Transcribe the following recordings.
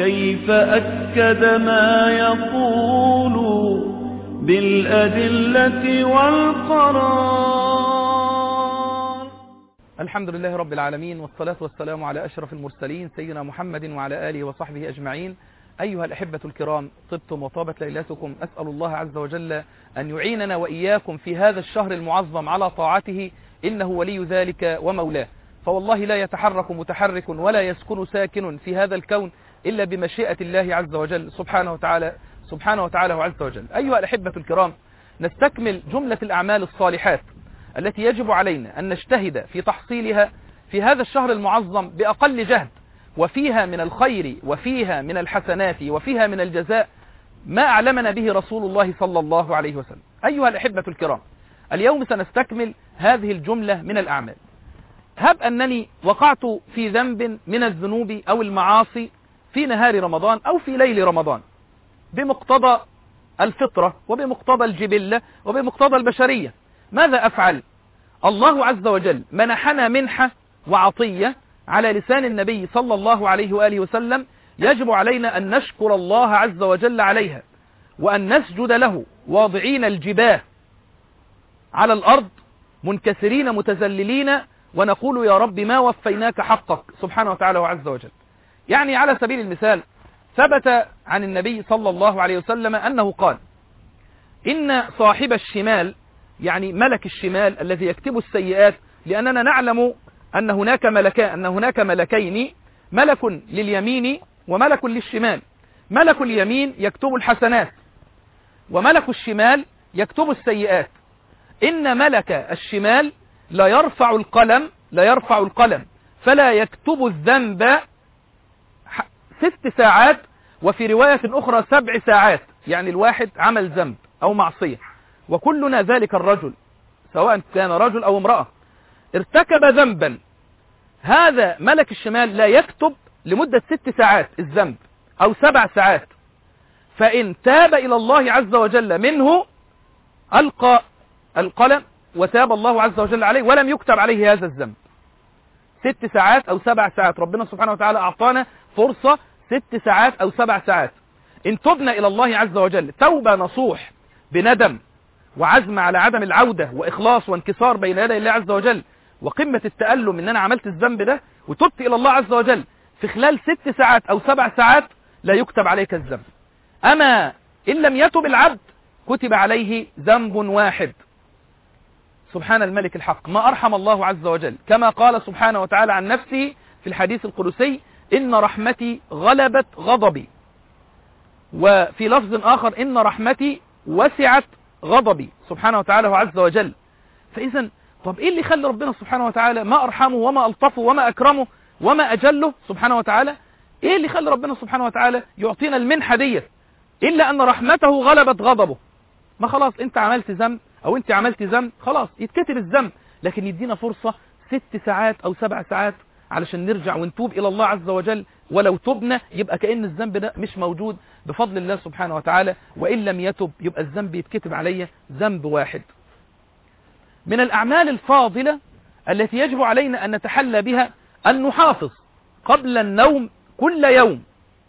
كيف أكد ما يقول بالأدلة والقرار. الحمد لله رب العالمين، والصلاة والسلام على أشرف المرسلين سيدنا محمد وعلى آله وصحبه أجمعين. أيها الأحبة الكرام، طبتم وطابت ليلتكم. أسأل الله عز وجل أن يعيننا وإياكم في هذا الشهر المعظم على طاعته، إنه ولي ذلك ومولاه. فوالله لا يتحرك متحرك ولا يسكن ساكن في هذا الكون إلا بمشيئة الله عز وجل سبحانه وتعالى وعز وجل. أيها الأحبة الكرام، نستكمل جملة الأعمال الصالحات التي يجب علينا أن نجتهد في تحصيلها في هذا الشهر المعظم بأقل جهد، وفيها من الخير وفيها من الحسنات وفيها من الجزاء ما أعلمنا به رسول الله صلى الله عليه وسلم. أيها الأحبة الكرام، اليوم سنستكمل هذه الجملة من الأعمال. هب أنني وقعت في ذنب من الذنوب أو المعاصي في نهار رمضان أو في ليل رمضان بمقتضى الفطرة وبمقتضى الجبلة وبمقتضى البشرية، ماذا أفعل؟ الله عز وجل منحنا منحة وعطية على لسان النبي صلى الله عليه وآله وسلم، يجب علينا أن نشكر الله عز وجل عليها، وأن نسجد له واضعين الجباه على الأرض منكسرين متذللين، ونقول يا رب ما وفيناك حقك سبحانه وتعالى وعز وجل. يعني على سبيل المثال، ثبت عن النبي صلى الله عليه وسلم أنه قال: إن صاحب الشمال، يعني ملك الشمال الذي يكتب السيئات، لأننا نعلم أن هناك ملكين، ملك لليمين وملك للشمال. ملك اليمين يكتب الحسنات، وملك الشمال يكتب السيئات. إن ملك الشمال لا يرفع القلم فلا يكتب الذنب 6 ساعات، وفي رواية أخرى 7 ساعات، يعني الواحد عمل ذنب أو معصية، وكلنا ذلك الرجل سواء كان رجل أو امرأة ارتكب ذنبا، هذا ملك الشمال لا يكتب لمدة 6 ساعات الذنب أو 7 ساعات، فإن تاب إلى الله عز وجل منه ألقى القلم وتاب الله عز وجل عليه ولم يكتب عليه هذا الذنب. 6 ساعات أو 7 ساعات، ربنا سبحانه وتعالى أعطانا فرصة 6 ساعات أو 7 ساعات. إن تبنا إلى الله عز وجل توبة نصوح بندم وعزم على عدم العودة وإخلاص وانكسار بين يدي الله عز وجل، وقمة التألم إن أنا عملت الذنب ده، وتبت إلى الله عز وجل في خلال 6 ساعات أو 7 ساعات، لا يكتب عليك الذنب. أما إن لم يتب العبد كتب عليه ذنب واحد. سبحان الملك الحق، ما أرحم الله عز وجل، كما قال سبحانه وتعالى عن نفسه في الحديث القدسي: إن رحمتي غلبت غضبي، وفي لفظ آخر: إن رحمتي وسعت غضبي سبحانه وتعالى وعز وجل. فإذا طب إيه اللي يخلي ربنا سبحانه وتعالى ما أرحمه وما ألطفه وما أكرمه وما أجله سبحانه وتعالى؟ إيه اللي يخلي ربنا سبحانه وتعالى يعطينا المنحة دي إلا أن رحمته غلبت غضبه؟ ما خلاص أنت عملت ذنب أو أنت عملت ذنب، خلاص يتكتب الذنب، لكن يدينا فرصة 6 ساعات أو 7 ساعات علشان نرجع ونتوب إلى الله عز وجل. ولو تبنا يبقى كأن الذنب ده مش موجود بفضل الله سبحانه وتعالى، وإن لم يتب يبقى الذنب يتكتب عليه ذنب واحد. من الأعمال الفاضلة التي يجب علينا أن نتحلى بها أن نحافظ قبل النوم كل يوم،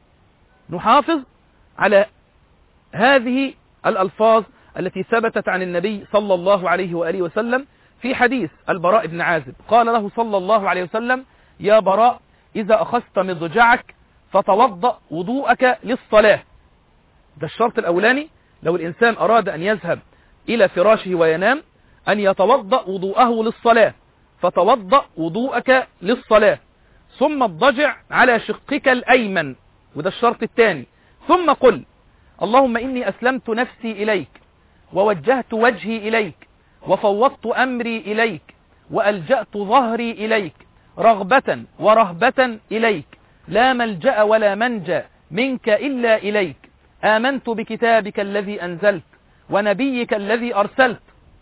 نحافظ على هذه الألفاظ التي ثبتت عن النبي صلى الله عليه وآله وسلم في حديث البراء بن عازب. قال له صلى الله عليه وسلم: يا براء، إذا أخذت مضجعك فتوضأ وضوءك للصلاة. ده الشرط الأولاني، لو الإنسان أراد أن يذهب إلى فراشه وينام، أن يتوضأ وضوءه للصلاة، فتوضأ وضوءك للصلاة، ثم اضطجع على شقك الأيمن، وده الشرط الثاني، ثم قل: اللهم إني أسلمت نفسي إليك، ووجهت وجهي إليك، وفوضت أمري إليك، وألجأت ظهري إليك، رغبة ورهبة إليك، لا ملجأ ولا منجا منك إلا إليك، آمنت بكتابك الذي أنزلت ونبيك الذي أرسلت.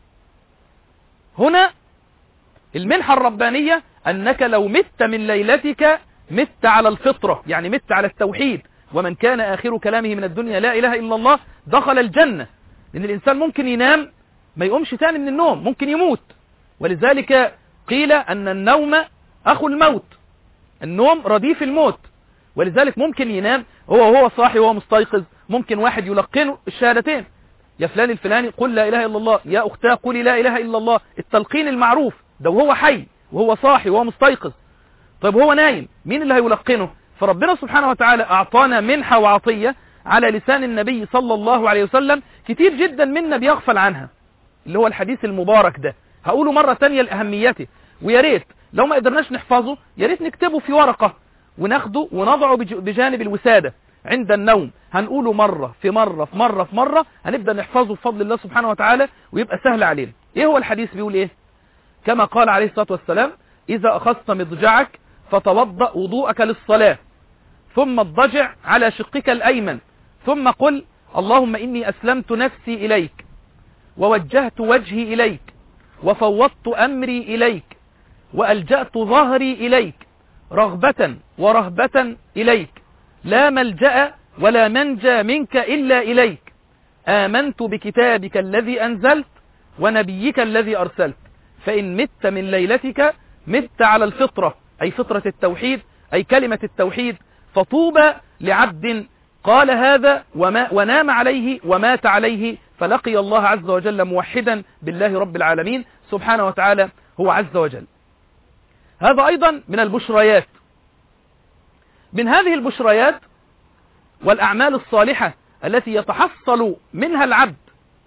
هنا المنحة الربانية أنك لو مت من ليلتك مت على الفطرة، يعني مت على التوحيد، ومن كان آخر كلامه من الدنيا لا إله إلا الله دخل الجنة. لأن الإنسان ممكن ينام ما يقومش تاني من النوم، ممكن يموت، ولذلك قيل أن النوم أخو الموت، النوم رديف الموت. ولذلك ممكن ينام وهو صاحي وهو مستيقظ. ممكن واحد يلقنه الشهادتين، يا فلان الفلاني قل لا إله إلا الله، يا أختاه قولي لا إله إلا الله، التلقين المعروف ده وهو حي وهو صاحي وهو مستيقظ. طيب هو نايم مين اللي هيلقنه؟ فربنا سبحانه وتعالى أعطانا منحة وعطية على لسان النبي صلى الله عليه وسلم كتير جدا منا بيغفل عنها، اللي هو الحديث المبارك ده. هقوله مرة تانية لأهميته، ويا ريت لو ما قدرناش نحفظه يا ريت نكتبه في ورقة وناخده ونضعه بجانب الوسادة عند النوم. هنقوله مرة في مرة في مرة في مرة، هنبدأ نحفظه بفضل الله سبحانه وتعالى ويبقى سهل علينا. ايه هو الحديث؟ بيقول ايه؟ كما قال عليه الصلاة والسلام: إذا أخذت مضجعك فتوضأ وضوءك للصلاة، ثم اضطجع على شقك الأيمن، ثم قل: اللهم إني أسلمت نفسي إليك، ووجهت وجهي إليك، وفوضت أمري إليك، وألجأت ظهري إليك، رغبة ورهبة إليك، لا ملجأ ولا منجى منك إلا إليك، آمنت بكتابك الذي أنزلت ونبيك الذي أرسلت، فإن مت من ليلتك مت على الفطرة، أي فطرة التوحيد، أي كلمة التوحيد، فطوبى لعبد قال هذا ونام عليه ومات عليه، فلقي الله عز وجل موحدا بالله رب العالمين سبحانه وتعالى هو عز وجل. هذا أيضا من البشريات. من هذه البشريات والأعمال الصالحة التي يتحصل منها العبد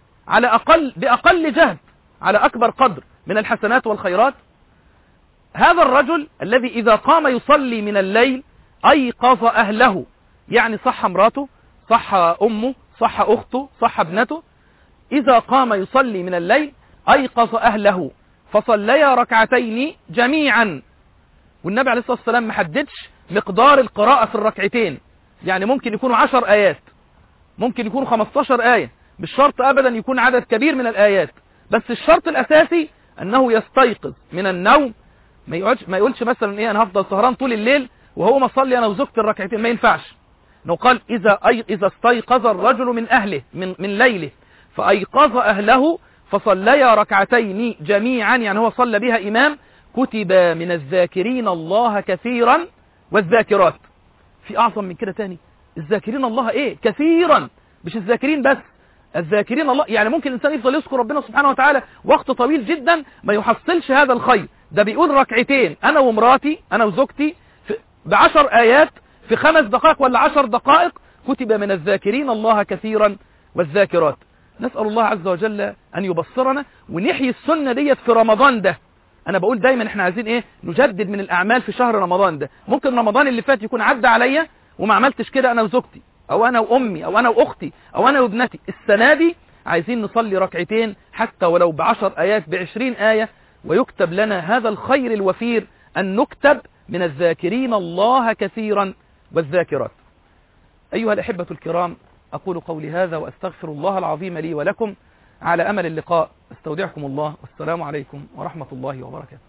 بأقل جهد على أكبر قدر من الحسنات والخيرات، هذا الرجل الذي إذا قام يصلي من الليل أيقظ أهله، يعني صح مراته، صح أمه، صح أخته، صح ابنته، إذا قام يصلي من الليل أيقظ أهله فصليا ركعتين جميعا. والنبي عليه الصلاة والسلام ما حددش مقدار القراءة في الركعتين، يعني ممكن يكونوا 10 آيات، ممكن يكونوا 15 آية، مش شرط أبدا يكون عدد كبير من الآيات، بس الشرط الأساسي أنه يستيقظ من النوم، ما يقولش مثلا إيه أنا هفضل سهران طول الليل وهو مصلي أنا وزوجتي الركعتين، ما ينفعش. إنه قال إذا استيقظ الرجل من أهله من ليله فأيقظ أهله فصليا ركعتين جميعا، يعني هو صلى بها إمام، كتب من الذاكرين الله كثيرا والذاكرات. في أعظم من كده تاني؟ الذاكرين الله إيه؟ كثيرا، مش الذاكرين بس، الذاكرين الله. يعني ممكن الإنسان يفضل يذكر ربنا سبحانه وتعالى وقت طويل جدا ما يحصلش هذا الخير. ده بيقول ركعتين أنا ومراتي أنا وزوجتي ب10 آيات في 5 دقائق ولا 10 دقائق، كتب من الذاكرين الله كثيرا والذاكرات. نسأل الله عز وجل أن يبصرنا ونحيي السنة ديت في رمضان ده. أنا بقول دايما إحنا عايزين إيه؟ نجدد من الأعمال في شهر رمضان ده. ممكن رمضان اللي فات يكون عدى عليا وما عملتش كده أنا وزوجتي أو أنا وأمي أو أنا وأختي أو أنا وابنتي. السنة دي عايزين نصلي ركعتين حتى ولو ب10 آيات ب20 آية، ويكتب لنا هذا الخير الوفير أن نكتب من الذاكرين الله كثيرا والذاكرات. أيها الأحبة الكرام، أقول قولي هذا وأستغفر الله العظيم لي ولكم، على أمل اللقاء. استودعكم الله، والسلام عليكم ورحمة الله وبركاته.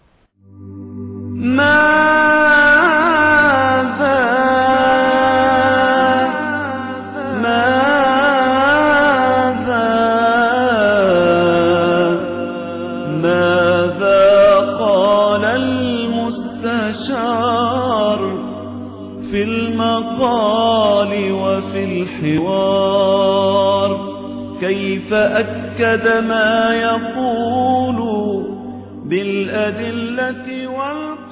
ماذا قال المستشار في المقال وفي الحوار؟ كيف أكد ما يقول بالأدلة والقرآن؟